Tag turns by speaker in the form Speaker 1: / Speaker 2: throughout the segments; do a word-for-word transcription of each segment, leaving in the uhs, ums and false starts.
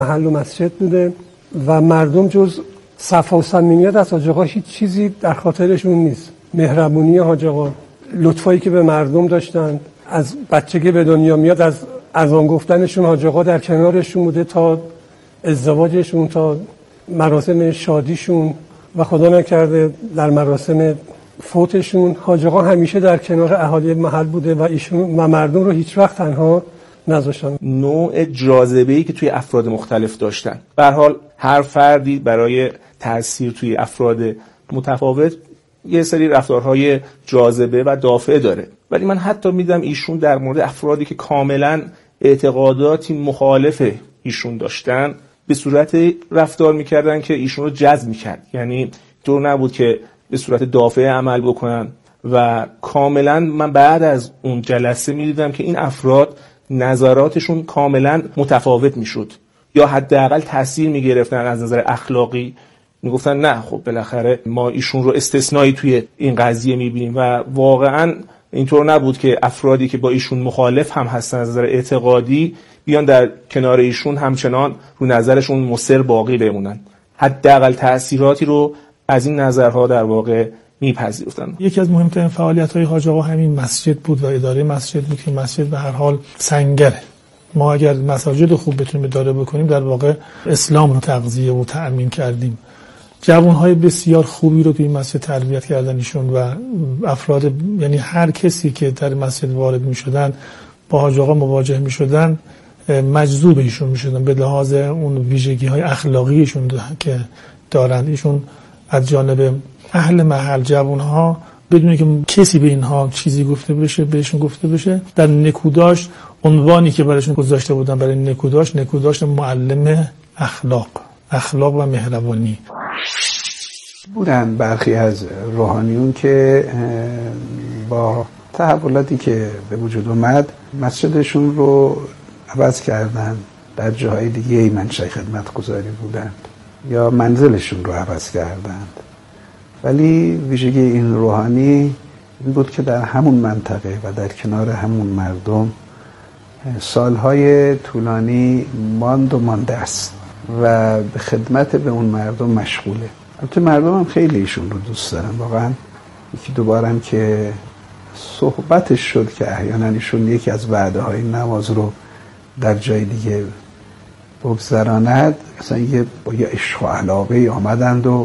Speaker 1: محل و مسجد بوده و مردم جز صفا و صمیمیت از حاج آقا هیچ چیزی در خاطرشون نیست. مهربونی حاج آقا، لطفایی که به مردم داشتن، از بچگی به دنیا میاد از از آن گفتنشون حاج آقا در کنارشون بوده تا ازدواجشون، تا مراسم شادیشون و خدا نکرده در مراسم فوتشون. حاج آقا همیشه در کنار اهالی محل بوده و ایشون و مردم رو هیچ وقت تنها نذاشتن.
Speaker 2: نوع جاذبه‌ای که توی افراد مختلف داشتن. به هر حال هر فردی برای تاثیر توی افراد متفاوت یه سری رفتارهای جاذبه و دافعه داره، ولی من حتی میدم ایشون در مورد افرادی که کاملا اعتقاداتی مخالف ایشون داشتن به صورت رفتار میکردن که ایشون رو جذب میکرد. یعنی طور نبود که به صورت دافعه عمل بکنن و کاملا من بعد از اون جلسه میدیدم که این افراد نظراتشون کاملا متفاوت میشد یا حداقل تاثیر میگرفتن از نظر اخلاقی. میگفتن نه خب بالاخره ما ایشون رو استثنایی توی این قضیه میبینیم و واقعا اینطور نبود که افرادی که با ایشون مخالف هم هستن از نظر اعتقادی بیان در کنار ایشون همچنان رو نظرشون مصر باقی بمونن. حداقل تأثیراتی رو از این نظرها در واقع میپذیرفتن.
Speaker 3: یکی از مهمترین فعالیت‌های حاج آقا همین مسجد بود و اداره مسجد بود که مسجد به هر حال سنگره. ما اگر مساجد خوب بتونیم اداره بکنیم در واقع اسلام رو تغذیه و تأمین کردیم. جوانهای بسیار خوبی رو توی مسجد تربیت کردن ایشون و افراد، یعنی هر کسی که در مسجد وارد می‌شدن با حاج آقا مواجه می‌شدن مجذوب ایشون می‌شدن به لحاظ اون ویژگی‌های اخلاقیشون که دارند. ایشون از جانب اهل محل جوانها بدون که کسی به اینها چیزی گفته بشه بهشون گفته بشه در نکوداش عنوانی که براشون گذاشته بودن برای نکوداش نکوداش معلم اخلاق اخلاق و مهربانی
Speaker 4: بودن. برخی از روحانیون که با تحولاتی که به وجود اومد مسجدشون رو عوض کردن، در جاهای دیگه منشأ خدمت گذاری بودند یا منزلشون رو عوض کردند، ولی ویژگی این روحانی این بود که در همون منطقه و در کنار همون مردم سالهای طولانی ماند و مانده است و به خدمت به اون مردم مشغوله. البته مردم هم خیلی ایشون رو دوست دارن. واقعا یکی دوبارم که صحبتش شد که احیانا ایشون یکی از وعده های نماز رو در جای دیگه بگذراند، مثلا یه با یه عشق و علاقه آمدند و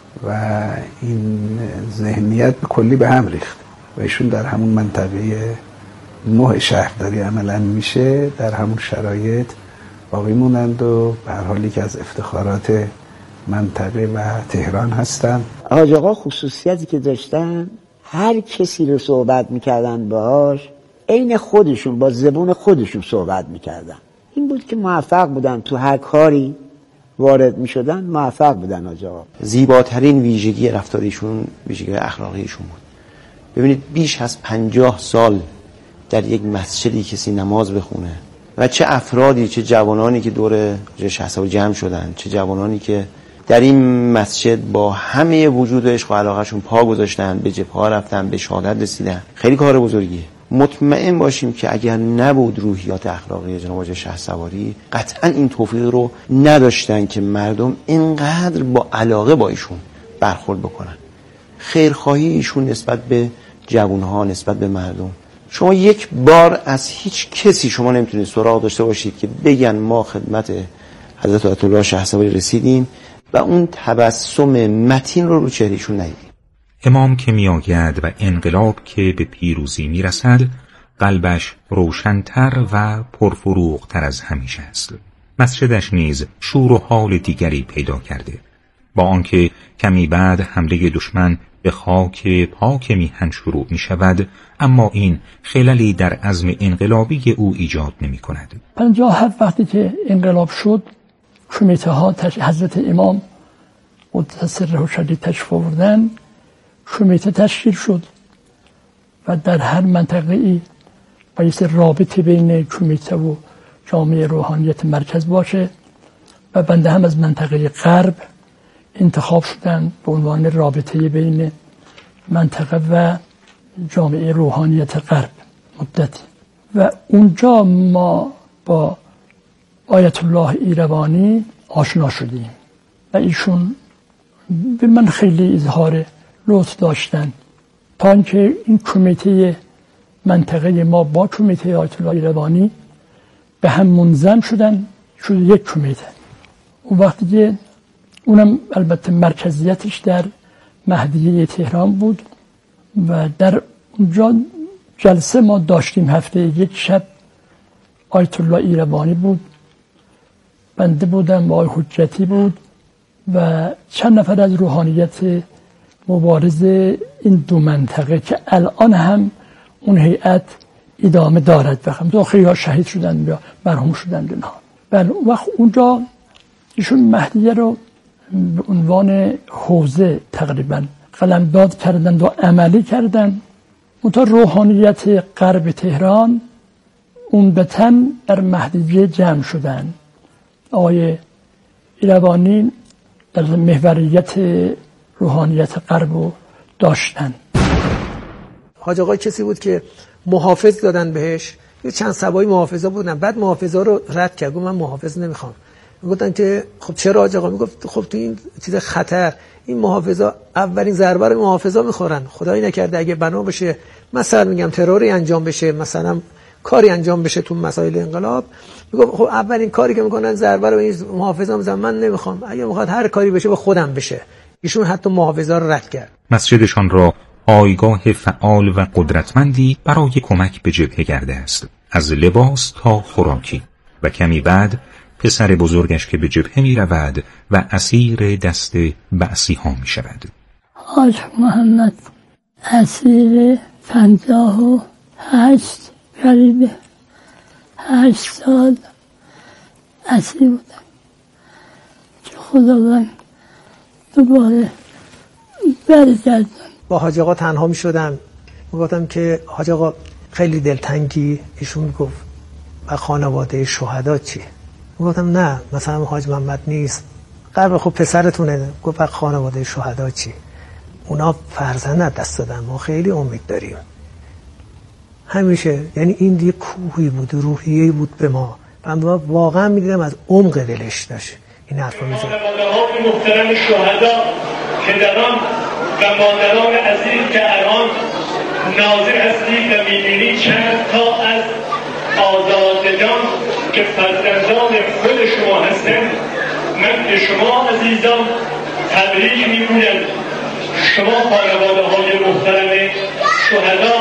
Speaker 4: و این ذهنیت به کلی به هم ریخت و ایشون در همون منطقه نوع شهرداری عملا میشه در همون شرایط باقی موندند و به هر حال یکی از افتخارات منطقه و تهران هستن.
Speaker 5: حاج آقا خصوصیتی که داشتن هر کسی رو صحبت میکردن باهاش عین خودشون با زبون خودشون صحبت میکردن. این بود که موفق بودن تو هر کاری وارد میشدن، موفق بودن. حاج آقا
Speaker 6: زیباترین ویژگی رفتاریشون ویژگی اخلاقیشون بود. ببینید بیش از پنجاه سال در یک مسجدی کسی نماز بخونه و چه افرادی چه جوانانی که دور شهسواری جمع شدن، چه جوانانی که در این مسجد با همه وجود و عشق و علاقهشون پا گذاشتن، به جبهه رفتن، به شهادت رسیدن. خیلی کار بزرگیه. مطمئن باشیم که اگر نبود روحیات اخلاقی جناب حاج شهسواری قطعا این توفیق رو نداشتن که مردم اینقدر با علاقه با ایشون برخورد بکنن. خیرخواهی ایشون نسبت به جوانها، نسبت به مردم. شما یک بار از هیچ کسی شما نمیتونید سراغ داشته باشید که بگن ما خدمت حضرت آیت الله شهسواری رسیدیم و اون تبسم متین رو رو چهرهشون ندیدیم.
Speaker 7: امام که می آید و انقلاب که به پیروزی می رسد قلبش روشن‌تر و پرفروغ‌تر از همیشه است. مسجدش نیز شور و حال دیگری پیدا کرده. با آنکه کمی بعد حمله دشمن به خاک پاک میهن شروع می شود، اما این خللی در عزم انقلابی او ایجاد نمی کند.
Speaker 8: پنجاه هفت وقتی که انقلاب شد کمیته ها تش... حضرت امام متصرح و شدید تشریف آوردن، کمیته تشکیل شد و در هر منطقه ای باید رابطه بین کمیته و جامعه روحانیت مرکز باشه و بنده هم از منطقه غرب انتخاب شدن به عنوان رابطه بین منطقه و جامعه روحانیت غرب مدتی و اونجا ما با آیت الله ایروانی آشنا شدیم و ایشون به من خیلی اظهار لطف داشتن تا اینکه این کمیته منطقه ما با کمیته آیت الله ایروانی به هم منضم شدن، شد یک کمیته. اون وقتی که اونم البته مرکزیتش در مهدیه تهران بود و در اونجا جلسه ما داشتیم. هفته یک شب آیت الله ایروانی بود، بنده بودم و آقای حجتی بود و چند نفر از روحانیت مبارز این دو منطقه که الان هم اون هیئت ادامه دارد و هم خیلی ها شهید شدن یا مرحوم شدن دنها. بله وقت اونجا ایشون مهدیه رو به عنوان حوزه تقریبا قلمداد کردند و عملی کردند. اونتا روحانیت غرب تهران اون بتن در مهدیه جمع شدن. آقای ایروانی در محوریت روحانیت غرب رو داشتن.
Speaker 9: حاج آقای کسی بود که محافظ دادن بهش، یه چند سبایی محافظا بودن، بعد محافظا رو رد کرد، گفت من محافظ نمیخوام. میگفتن که خب چرا حاج آقا؟ میگفت خب تو این چیز خطر این محافظا اولین ضربه رو محافظا میخورن، خدایی نکرده اگه بنا بشه مثلا میگم تروری انجام بشه، مثلا کاری انجام بشه تو مسائل انقلاب، میگفت خب اولین کاری که میکنن ضربه رو این محافظا میزنن، من نمیخوام، اگه میخواد هر کاری بشه به خودم بشه. ایشون حتی محافظا رو رد کرد.
Speaker 7: مسجدشان را پایگاه فعال و قدرتمندی برای کمک به جبهه کرده است، از لباس تا خوراکی. و کمی بعد پسر بزرگش که به جبهه می رود و اسیر دست بعثی ها می شود.
Speaker 8: حاج محمد اسیر پنجاه و هشت قریب هشت سال اسیر بودم که خداوند دوباره برگردم.
Speaker 9: با حاج آقا تنها می شدم، میگفتم که حاج آقا خیلی دلتنگی. ایشون گفت و خانواده شهدا چی؟ میگفتم نه مثلا حاج محمد نیست، قرب خب پسرتونه. گفت و خانواده شهدا چی؟ اونا فرزند دست دادن، ما خیلی امید داریم. همیشه یعنی این یه کوهی بود، روحیه‌ای بود به ما. من واقعا میدیدم از عمق دلش داشت این حرفا میزد.
Speaker 10: خانواده‌های محترم شهدا پدران و مادران عزیز که الان ناظر هستید و می‌بینید چند تا از آزادگان که فرزندان خود شما هستند، من به شما عزیزان تبریک می‌گویم. شما خانواده‌های محترم شهدا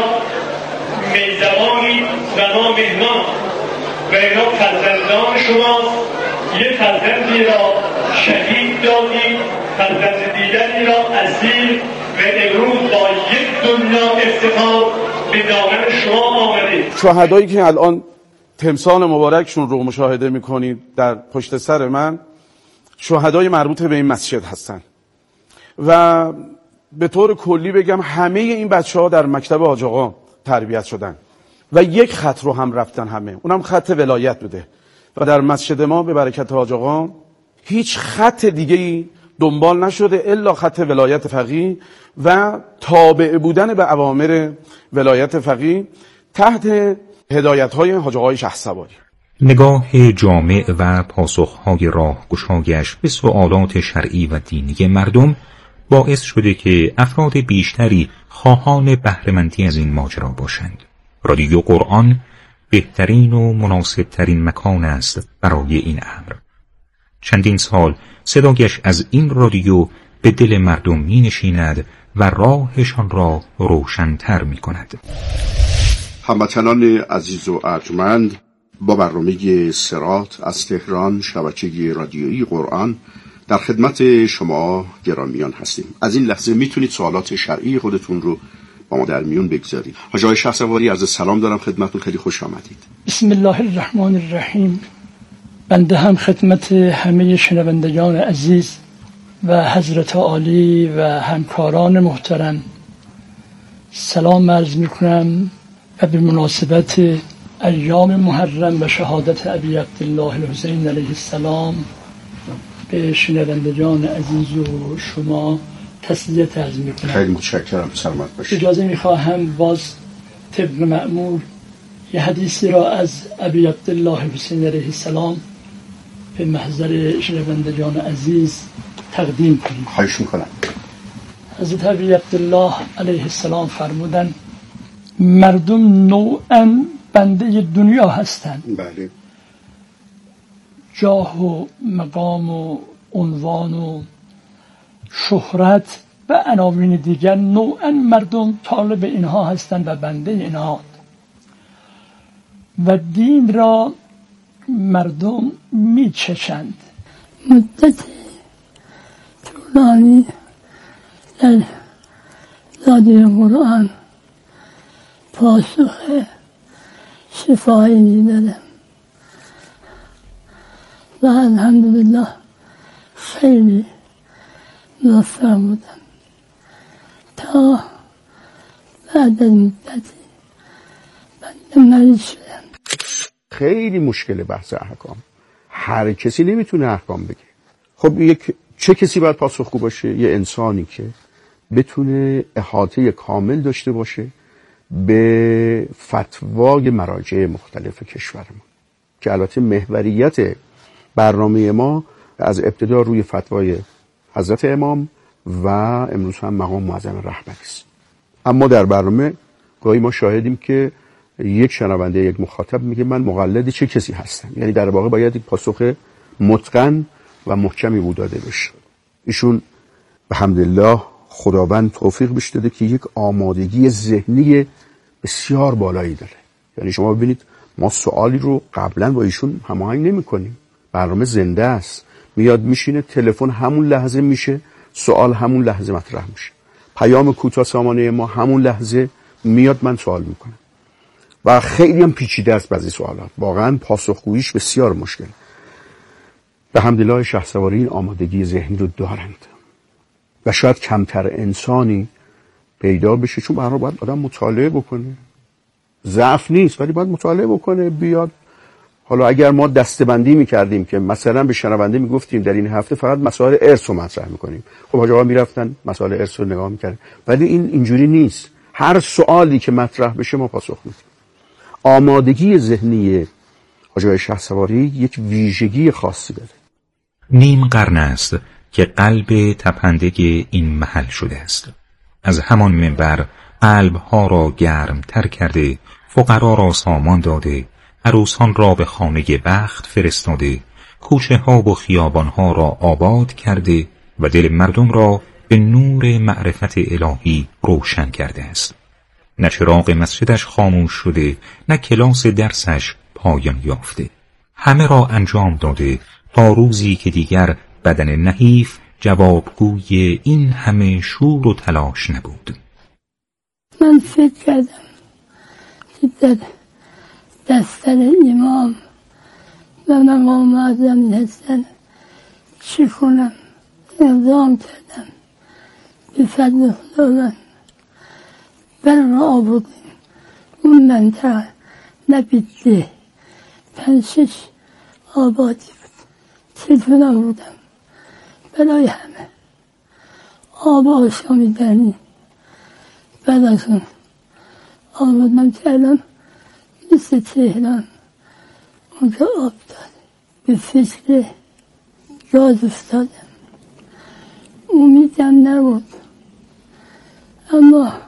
Speaker 10: میزبانی و ما مهمان و اینا فرزندان شما. یه فرزندی را شهید دادید، فرزند دیگری را اسیر و امروز با یک دنیا افتخار به دامن شما آمدید.
Speaker 11: شهدایی که الان تمثال مبارکشون رو مشاهده میکنید در پشت سر من، شهدای مربوط به این مسجد هستن و به طور کلی بگم همه این بچه ها در مکتب حاج آقا تربیت شدن و یک خط رو هم رفتن، همه اونم خط ولایت بوده و در مسجد ما به برکت حاج آقا هیچ خط دیگه‌ای دنبال نشده الا خط ولایت فقیه و تابع بودن به اوامر ولایت فقیه تحت هدایت‌های حاج آقای شهسواری.
Speaker 7: نگاه جامع و پاسخ‌های راهگشایش به سوالات شرعی و دینی مردم باعث شده که افراد بیشتری خواهان بهره‌مندی از این ماجرا باشند. رادیو قرآن بهترین و مناسبترین مکان است برای این امر. چندین سال صدایش از این رادیو به دل مردم می نشیند و راهشان را روشن‌تر می کند.
Speaker 12: هموطنان عزیز و ارجمند، با برنامه صراط از تهران شبکه رادیویی قرآن در خدمت شما گرامیان هستیم. از این لحظه میتونید سوالات شرعی خودتون رو با ما در میون بگذارید. حاج آقای شهسواری عرض سلام دارم خدمتتون، خیلی خوش آمدید.
Speaker 8: بسم الله الرحمن الرحیم. بنده هم خدمت همه شنوندگان عزیز و حضرت عالی و همکاران محترم سلام عرض میکنم و به مناسبت ایام محرم و شهادت ابی عبدالله الحسین علیه السلام به شنوندگان عزیز و شما تسلیت عرض میکنم.
Speaker 12: خیلی متشکرم، سلامت باشید.
Speaker 8: اجازه میخواهم باز طبق معمول یه حدیثی را از ابی عبدالله الحسین علیه السلام به محضر شنوندگان عزیز تقدیم کنیم.
Speaker 12: خواهش میکنم.
Speaker 8: حضرت ابی عبدالله علیه السلام فرمودن مردم نوعاً بنده دنیا هستند.
Speaker 12: بله.
Speaker 8: جاه و مقام و عنوان و شهرت و عناوین دیگر نوعاً مردم طالب اینها هستند و بنده اینها و دین را مردم میچشند.
Speaker 13: مدت طولانی در داده قرآن پاسخ شفایی میدادم و الحمدلله خیلی موفق بودم تا بعد از مدتی بنده مریض شدم.
Speaker 12: خیلی مشکل بحث احکام. هر کسی نمیتونه احکام بگه. خب یک چه کسی باید پاسخگو باشه؟ یه انسانی که بتونه احاطه کامل داشته باشه به فتوای مراجع مختلف کشور ما، که البته محوریت برنامه ما از ابتدا روی فتوای حضرت امام و امروز هم مقام معظم رهبری است. اما در برنامه گاهی ما شاهدیم که یک شنونده، یک مخاطب میگه من مقلد چه کسی هستم، یعنی در واقع باید یک پاسخ متقن و محکمی بود داده بشه. ایشون به حمدالله خداوند توفیق بهش داده که یک آمادگی ذهنی بسیار بالایی داره. یعنی شما ببینید ما سوالی رو قبلا با ایشون هماهنگ نمی‌کنیم، برنامه زنده است، میاد میشینه، تلفن همون لحظه میشه، سوال همون لحظه مطرح میشه، پیام کوتاه سامانه ما همون لحظه میاد، من سوال میکنم و خیلی هم پیچیده است بعضی سوالات، واقعا پاسخگوییش بسیار مشکل. به حمدالله شهسواری این آمادگی ذهنی رو دارند و شاید کمتر انسانی پیدا بشه، چون برای باید آدم مطالعه بکنه، ضعف نیست ولی باید مطالعه بکنه بیاد. حالا اگر ما دسته‌بندی می‌کردیم که مثلا به شنونده میگفتیم در این هفته فقط مسائل ارث رو مطرح می‌کنیم، خب حاجی آقا میرفتن مسائل ارث رو نگاه می‌کردن، ولی این اینجوری نیست. هر سوالی که مطرح بشه ما پاسخ میدیم. آمادگی ذهنی حاجی شهسواری یک ویژگی خاصی داره.
Speaker 7: نیم قرن است که قلب تپنده این محل شده است. از همان منبر قلب‌ها را گرم تر کرده، فقرا را سامان داده، عروسان را به خانه بخت فرستاده، کوچه ها و خیابان ها را آباد کرده و دل مردم را به نور معرفت الهی روشن کرده است. نه چراغ مسجدش خاموش شده، نه کلاس درسش پایان یافته. همه را انجام داده تا روزی که دیگر بدن نحیف جوابگوی این همه شور و تلاش نبود.
Speaker 13: من فکر کردم که در دفتر امام و مقام معظم هستن چی کنم؟ اقدام کردم به فضل خداوند برق آوردیم. اون منطقه نبیده پنج شش آبادی بود. تلفن آوردم برای همه آب آشامی دنی. بعد از اون آوردم که الان مثل تهران اونجا آب داد. به فکر گاز افتادم، امیدم نبود، اما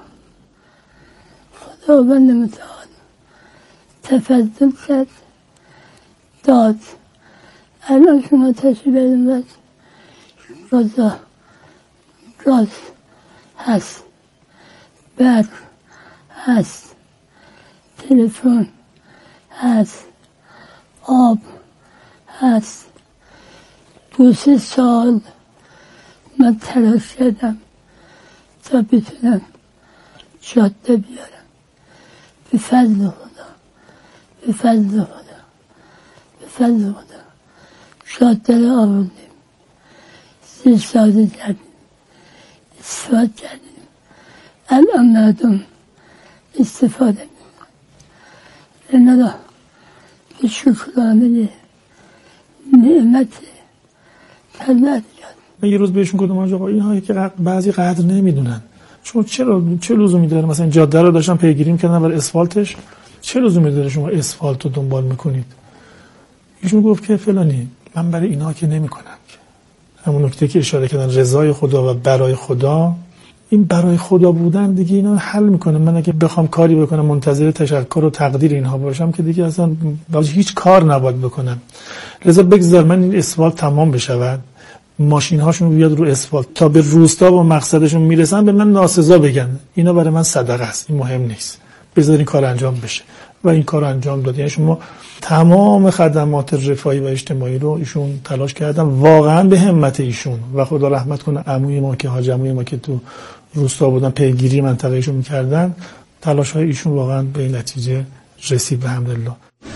Speaker 13: خداوند متعال تفضل کرد داد. الان شما تشریف برید گازا گاز هست، برق هست، تلفن هست، آب هست. دو سه سال من تلاش کردم تا بتونم جاده بیارم. به فضل خدا، به فضل خدا، به فضل خدا جاده رو آوردیم، سه ساده کردیم، استفاده کردیم. الان مردم استفاده میکنن. اینا به شکرانه نعمت طلعت کرد.
Speaker 3: من یه روز بهشون گفتم آقا اینها که بعضی قدر نمیدونن، شما چرا چه لزومی داره مثلا جاده رو داشتن پیگیری میکردن برای اسفالتش، چه لزومی داره شما اسفالت رو دنبال میکنید؟ ایشون گفت که فلانی من برای اینا که نمی کنم. همون نکته که اشاره کردن رضای خدا و برای خدا، این برای خدا بودن دیگه اینا حل میکنه. من اگه بخوام کاری بکنم منتظر تشکر و تقدیر اینها باشم که دیگه اصلا هیچ کار نباید بکنم. لذا بگذار من این اسفالت تمام بشود، ماشین هاشون بیاد رو اسفالت تا به روستا و مقصدشون میرسن به من ناسزا بگن اینا برای من صدقه است، این مهم نیست، بذار این کار انجام بشه. و این کار انجام داد. یعنی شما تمام خدمات رفاهی و اجتماعی رو ایشون تلاش کردن، واقعا به همت ایشون و خدا رحمت کنه عموی ما که حاج عموی ما که تو روستا بودن پیگیری منطقه‌شون می‌کردن، تلاش‌های ایشون واقعا به این نتیجه رسید الحمدلله.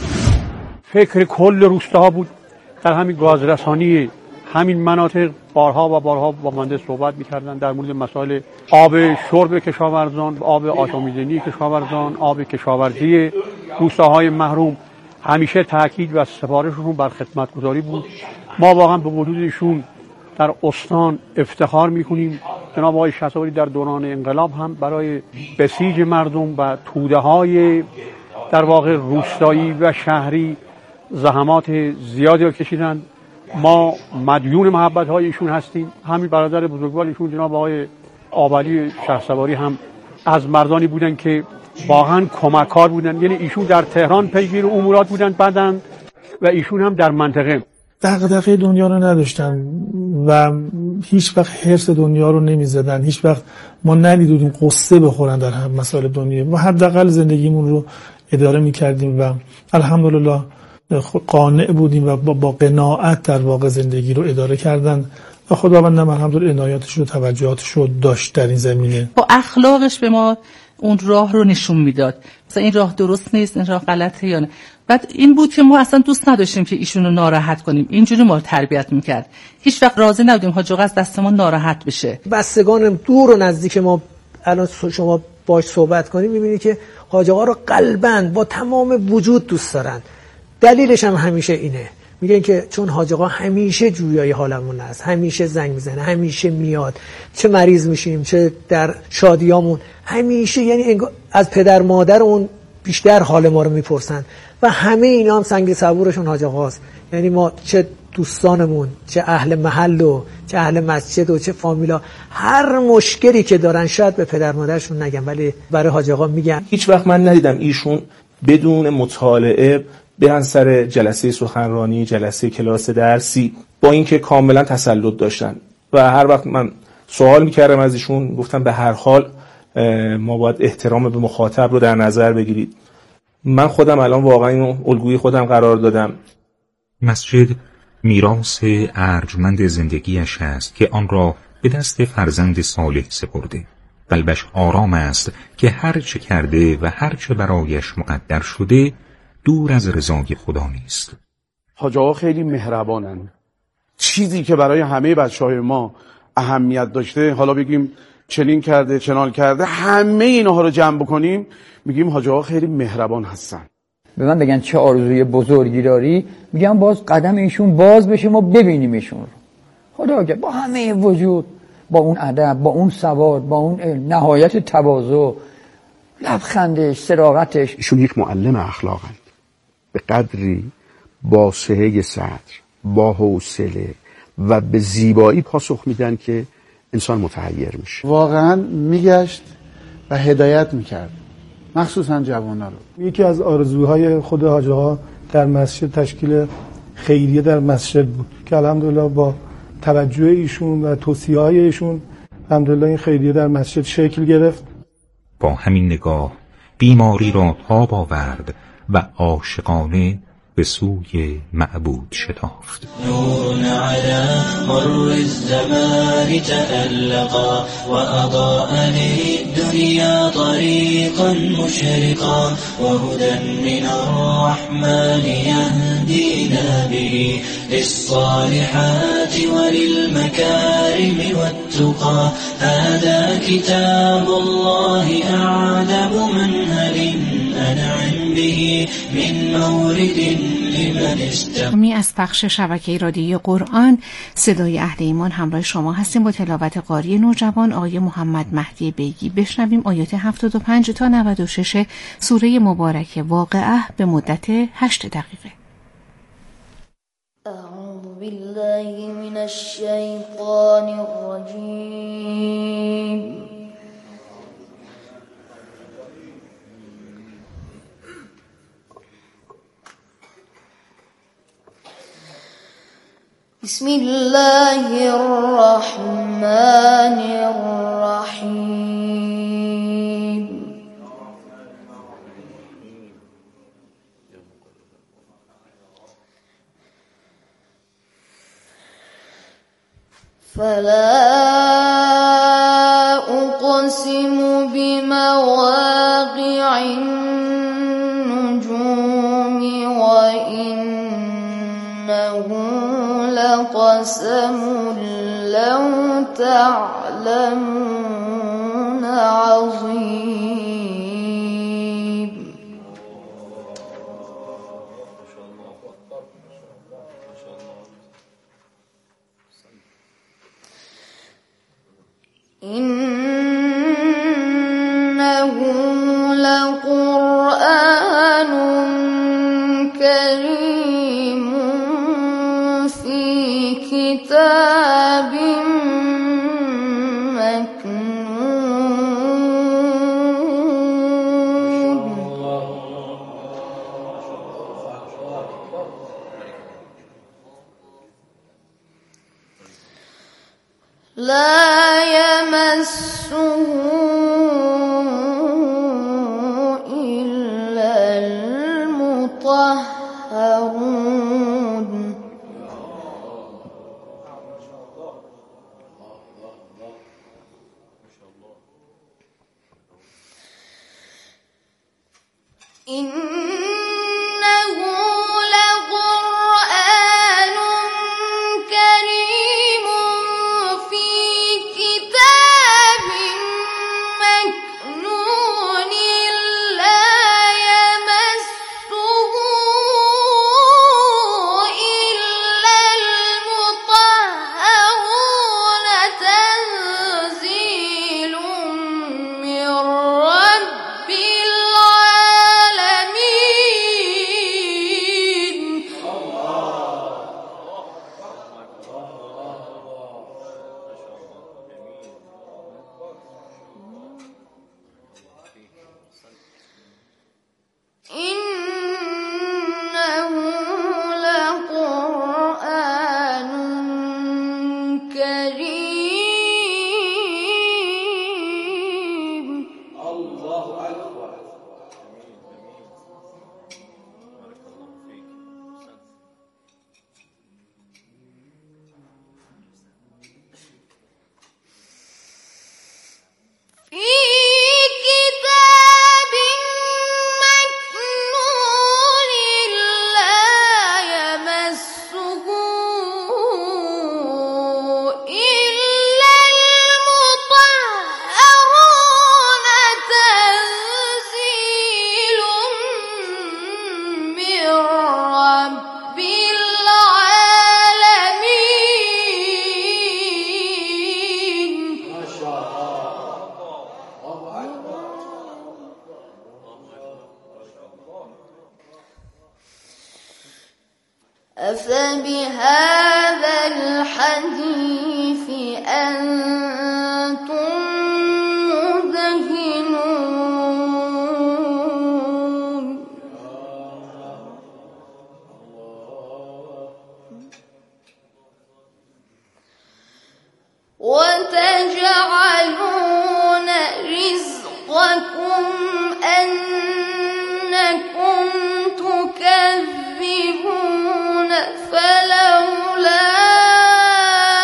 Speaker 14: فکر کل روستاها بود در همین گازرسانی همین مناطق. بارها و بارها با بنده صحبت می‌کردن در مورد مسائل آب شرب کشاورزان، آب آشامیدنی کشاورزان، آب کشاورزی روستاهای محروم. همیشه تاکید و سپارششون بر خدمتگزاری بود. ما واقعا به وجود ایشون در استان افتخار میکنیم. جناب آقای شهسواری در دوران انقلاب هم برای بسیج مردم و توده‌های در واقع روستایی و شهری زحمات زیادی رو کشیدن. ما مدیون محبت‌های ایشون هستیم. همین برادر بزرگوار ایشون جناب آقای آبعلی شهسواری هم از مردانی بودن که واقعا کمک‌کار بودن. یعنی ایشون در تهران پیگیر امورات بودن بعدن و ایشون هم در منطقه.
Speaker 3: دغدغه دنیا رو نداشتن و هیچ وقت حرص دنیا رو نمی‌زدن. هیچ وقت ما ندیدیم قصه بخورن در هم مسائل دنیا. ما حداقل زندگیمون رو اداره می‌کردیم و الحمدلله قانع بودیم و با قناعت در واقع زندگی رو اداره کردن و خداوندم الحمدلله عنایاتش و توجهاتش رو داشت در این زمینه.
Speaker 15: با اخلاقش به ما اون راه رو نشون میداد، مثلا این راه درست نیست، این راه غلطه یا نه. بعد این بود که ما اصلا دوست نداشتیم که ایشونو ناراحت کنیم، اینجوری ما رو تربیت میکرد. هیچ وقت راضی نبودیم حاج آقا از دست ما ناراحت بشه.
Speaker 9: بستگان دور و نزدیک ما الان شما باش صحبت کنیم میبینی که حاج آقا رو قلباً با تمام وجود دوست دارن. دلیلش هم همیشه اینه، میگن که چون حاج آقا همیشه جویای حالمون هست، همیشه زنگ میزنه، همیشه میاد، چه مریض میشیم چه در شادیامون همیشه، یعنی از پدر مادر اون بیشتر حال ما رو میپرسن و همه اینا هم سنگ صبورشون حاج آقاست. یعنی ما چه دوستانمون چه اهل محل و چه اهل مسجد و چه فامیلا هر مشکلی که دارن شاید به پدر مادرشون نگن ولی برای حاج آقا میگن.
Speaker 2: هیچ وقت من ندیدم ایشون بدون مطالعه برن سر جلسه سخنرانی، جلسه کلاس درسی، با اینکه کاملا تسلط داشتن. و هر وقت من سوال میکردم از ایشون گفتم به هر حال ما باید احترام به مخاطب رو در نظر بگیرید. من خودم الان واقعا اینو الگوی خودم قرار دادم.
Speaker 7: مسجد میراث ارجمند زندگیش است که آن را به دست فرزند صالح سپرده. قلبش آرام است که هر چه کرده و هر چه برایش مقدر شده دور از رضای خدا نیست.
Speaker 11: حاج آقا خیلی مهربانن. چیزی که برای همه بچهای ما اهمیت داشته، حالا بگیم چنین کرده چنان کرده، همه اینها رو جمع بکنیم میگیم حاج آقا خیلی مهربان هستن.
Speaker 16: به من بگن چه آرزوی بزرگی داری، میگم باز قدم ایشون باز بشه ما ببینیم ایشون رو. خدا که با همه وجود، با اون ادب، با اون سواد، با اون علم، نهایت تواضع، لبخندش، صداقتش.
Speaker 12: ایشون یک معلم اخلاقند، به قدری با سهه صدر، با حوصله و به زیبایی پاسخ میدن که انسان متحیر میشه.
Speaker 4: واقعا میگشت و هدایت میکرد مخصوصا جوان‌ها رو.
Speaker 3: یکی از آرزوهای خود حاج آقا در مسجد تشکیل خیریه در مسجد بود که الحمدلله با توجه ایشون و توصیه‌های ایشون الحمدلله این خیریه در مسجد شکل گرفت.
Speaker 7: با همین نگاه بیماری را تاب آورد و عاشقانه به سوی معبود شتافت.
Speaker 17: نور على مر الزمان تألقا وأضاء للدنيا طريقا مشرقا وهدى من الرحمن يهدينا به للصالحات وللمكارم والتقى هذا كتاب الله أعذب منهل أنعم به من مورد
Speaker 18: می از پخش شبکه رادیویی قرآن صدای اهل ایمان همراه شما هستیم با تلاوت قاری نوجوان آقای محمد مهدی بیگی. بشنویم آیات هفتاد و پنج تا نود و شش سوره مبارک واقعه به مدت هشت دقیقه.
Speaker 19: بالله من الشيطان الرجيم. بسم الله الرحمن الرحيم. فلا أقسم بمواقع النجوم وإنه لقسم لو تعلمون عظيم. إنه لقرآن كريم في كتاب مكنون. لا يمسه إلا المطهرون. إنه لقرآن كريم في كتاب مكنون لا يمسه إلا المطهرون تنزيل من رب العالمين. إنه لقرآن كريم. الله أكبر. في كتاب مكنون لا يمسه إلا المطهرون تنزيل من رب العالمين. ما شاء الله. أفبهذا الحديث أنتم مدهنون. وتجعلون رزقكم أنكم تكذبون فلولا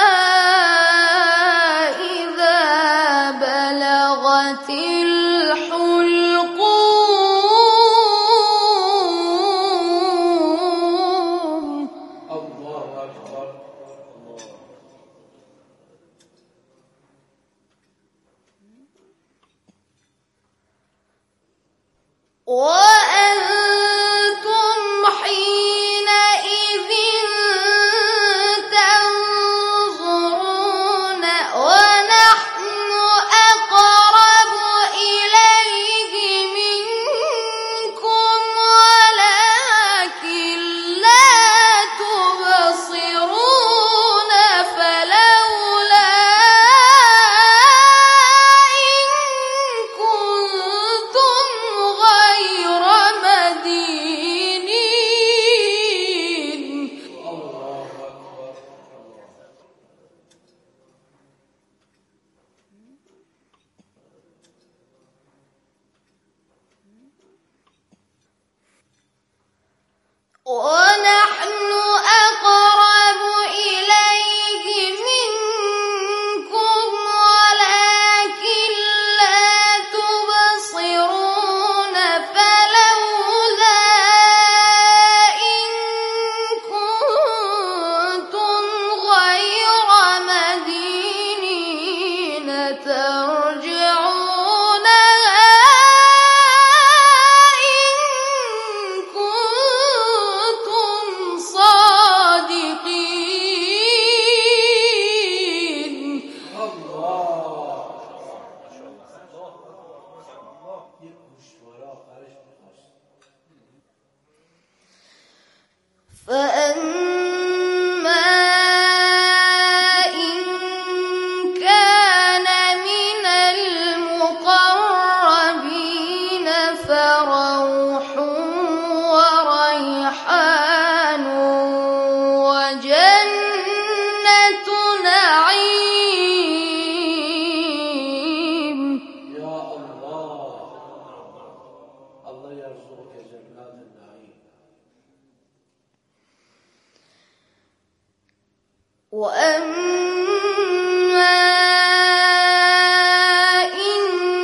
Speaker 19: إن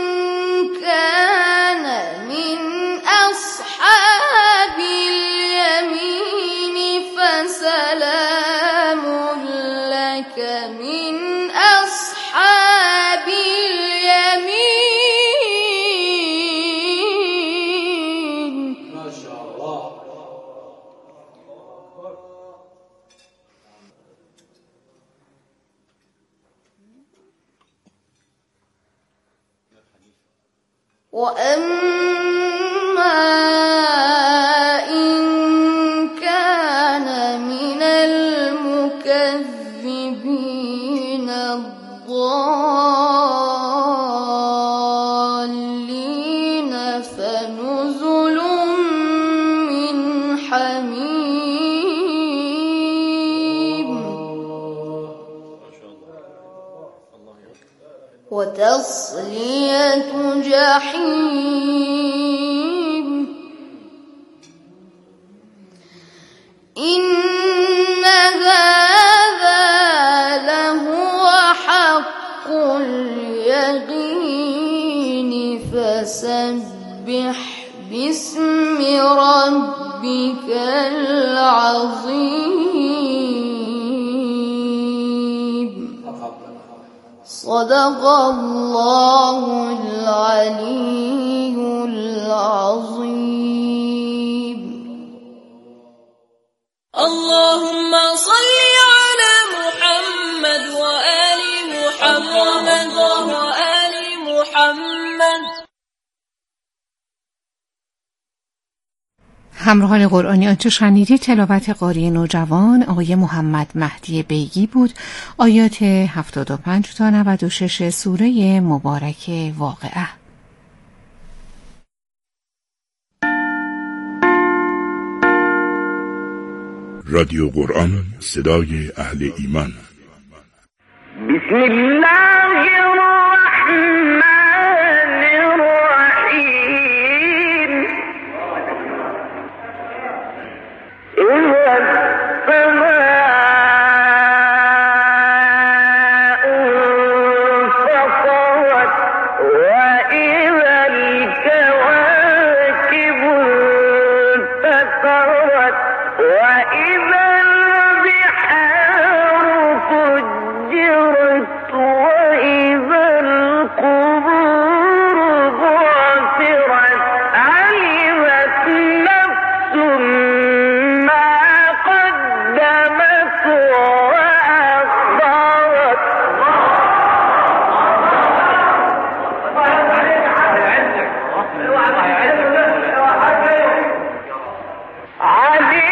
Speaker 19: كان من أصحاب اليمين فسلام لك من أصحاب اليمين.
Speaker 10: ما شاء الله.
Speaker 19: وأما إن كان من المكذبين الضالين فنزل من حميم وتصلية جحيم. إن هذا لهو حق اليقين فسبح باسم ربك العظيم. صدق الله العلي العظيم.
Speaker 20: اللهم صل على محمد وآل محمد وآل محمد.
Speaker 18: همراهان قرآنی، آنچه شنیدید تلاوت قاری نوجوان آقای محمد مهدی بیگی بود. آیات هفتاد و پنج تا نود و شش سوره مبارک واقعه.
Speaker 21: رادیو قرآن، صدای اهل ایمان.
Speaker 22: بسم الله الرحمن